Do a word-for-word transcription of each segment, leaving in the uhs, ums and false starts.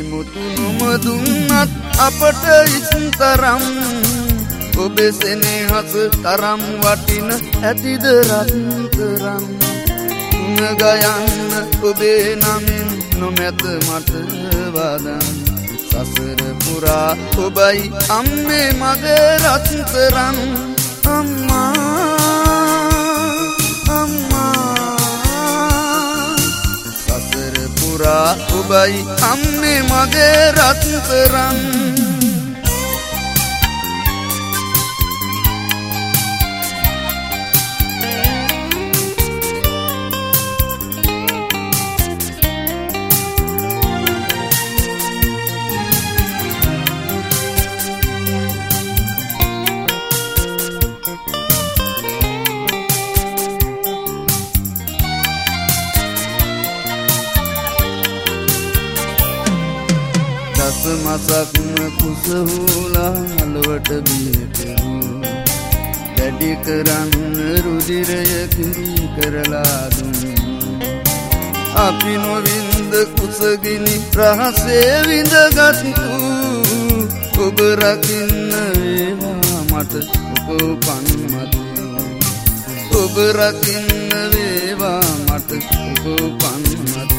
මුතු නොමදුන්නත් අපට ඉස්තරම් ඔබේ සෙනෙහස තරම් වටින ඇතිද රත්තරන් තුන ගයන්න ඔබේ නමින් නොමැත මට වදන් සසර පුරා ඔබයි අම්මේ මගේ රත්තරන් අම්මා ඔබයි අම්මේ මගේ රත්තරන් මසක්ම කුසහුලා අලුවට බිහිකරු දැඩි කරන්න රුධිරය කිරි කරලා දුන් අපි නොවින්ද කුසගිනි රහසේ විඳගත්තු ඔබ රකින්න වේවා මට උපපන් මතු ඔබ රකින්න වේවා මට උපපන් මතු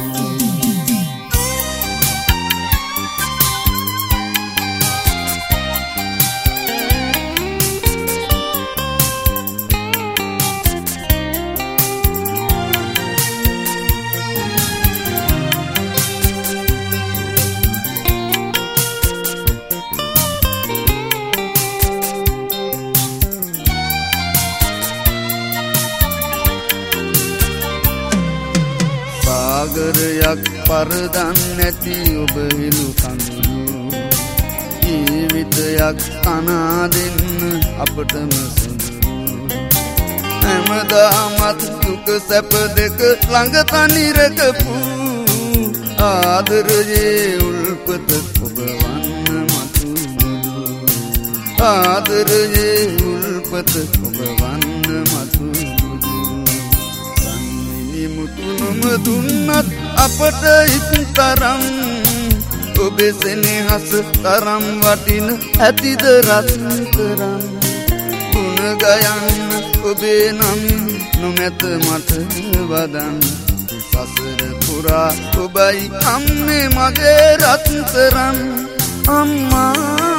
සාගරයක් පරදන් නැති ඔබ හිලු කඳුළු ජීවිතයක් අනා දෙන්න අපටම සුදුරු හැමදාමත් දුක සැප දෙක ළඟ තනි රැකපු ආදරයේ උල්පත ඔබ වන්න මතු ආදරයේ උල්පත ඔබ වන්න මතු මුතු නොමදුන්නත් අපට ඉක්තරම් ඔබේ සෙනෙහස තරම් වටින ඇතිද රත්තරන් ගුණ ගයන්න ඔබේ නමින් නොමැත මට වදන් සසර පුරා ඔබයි අම්මේ මගේ රත්තරන් අම්මා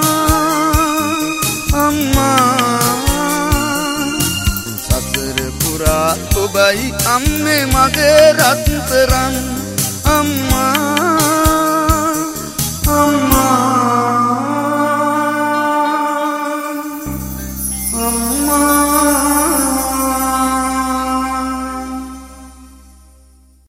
අම්මා ඔබයි අම්මේ මගේ රත්තරන්